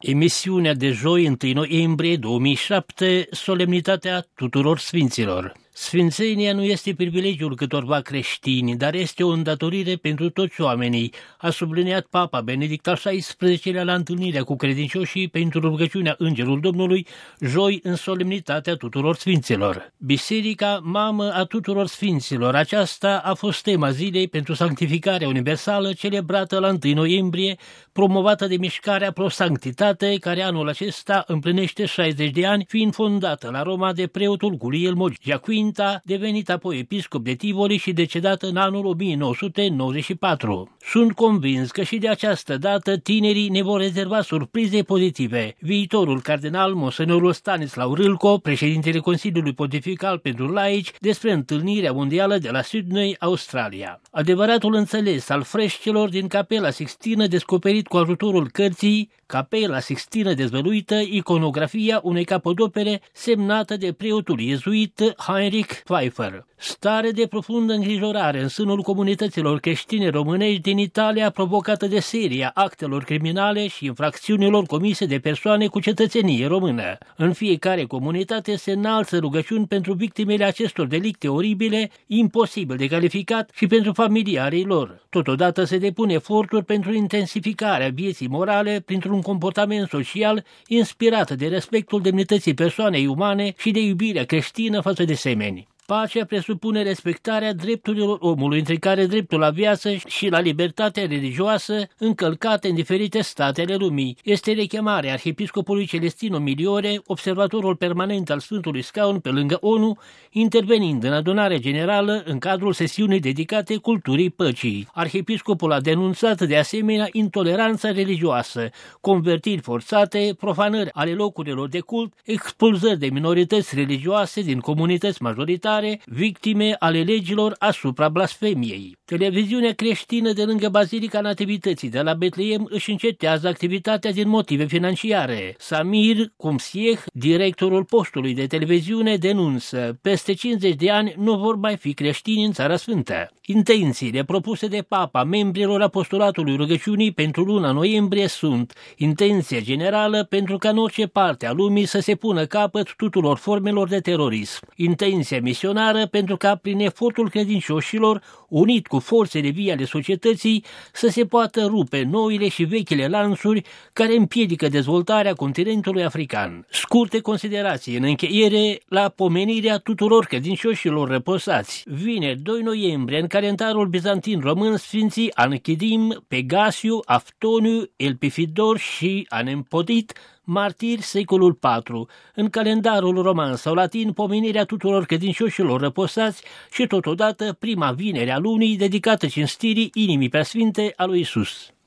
Emisiunea de joi, 1 noiembrie 2007, solemnitatea tuturor sfinților. Sfințenia nu este privilegiul câtorva creștini, dar este o îndatorire pentru toți oamenii, a subliniat Papa Benedict al XVI-lea la întâlnirea cu credincioșii pentru rugăciunea Îngerul Domnului, joi în solemnitatea tuturor sfinților. Biserica, mamă a tuturor sfinților, aceasta a fost tema zilei pentru sanctificarea universală celebrată la 1 noiembrie, promovată de mișcarea Pro Sanctitate, care anul acesta împlinește 60 de ani, fiind fondată la Roma de preotul Guglielmo Giaquinta, devenit apoi episcop de Tivoli și decedat în anul 1994. Sunt convins că și de această dată tinerii ne vor rezerva surprize pozitive. Viitorul cardenal Monsenorul Stanislav Râlco, președintele Consiliului Pontifical pentru Laici, despre întâlnirea mondială de la Sydney, Australia. Adevăratul înțeles al freșcelor din Capela Sixtină, descoperit cu ajutorul cărții Capela Sixtină dezvăluită, iconografia unei capodopere semnată de preotul iezuit Heinrich Pfeiffer. Stare de profundă îngrijorare în sânul comunităților creștine românești din Italia, provocată de seria actelor criminale și infracțiunilor comise de persoane cu cetățenie română. În fiecare comunitate se înalță rugăciuni pentru victimele acestor delicte oribile, imposibil de calificat, și pentru familiarii lor. Totodată se depun eforturi pentru intensificarea vieții morale printr-un comportament social inspirat de respectul demnității persoanei umane și de iubirea creștină față de semeni. Pacea presupune respectarea drepturilor omului, între care dreptul la viață și la libertatea religioasă, încălcate în diferite state ale lumii. Este rechemarea arhiepiscopului Celestino Miliore, observatorul permanent al Sfântului Scaun pe lângă ONU, intervenind în adunarea generală în cadrul sesiunii dedicate culturii păcii. Arhiepiscopul a denunțat de asemenea intoleranța religioasă, convertiri forțate, profanări ale locurilor de cult, expulzări de minorități religioase din comunități majoritare, victime ale legilor asupra blasfemiei. Televiziunea creștină de lângă Bazilica Nativității de la Betleem își încetează activitatea din motive financiare. Samir Kumsieh, directorul postului de televiziune, denunță: peste 50 de ani nu vor mai fi creștini în Țara Sfântă. Intențiile propuse de Papa membrilor Apostolatului Rugăciunii pentru luna noiembrie sunt: intenția generală pentru ca în orice parte a lumii să se pună capăt tuturor formelor de terorism, intenția misionară pentru ca prin efortul credincioșilor, unit cu forțele vii ale societății, să se poată rupe noile și vechile lanțuri care împiedică dezvoltarea continentului african. Scurte considerații în încheiere la pomenirea tuturor credincioșilor răposați. Vineri, 2 noiembrie, în calendarul bizantin român, sfinții Anchidim, Pegasiu, Aftoniu, Elpifidor și Anempodit, martiri secolul IV, în calendarul roman sau latin, pomenirea tuturor credincioșilor răposați și totodată prima vinere a lunii dedicată cinstirii inimii preasfinte a lui Iisus.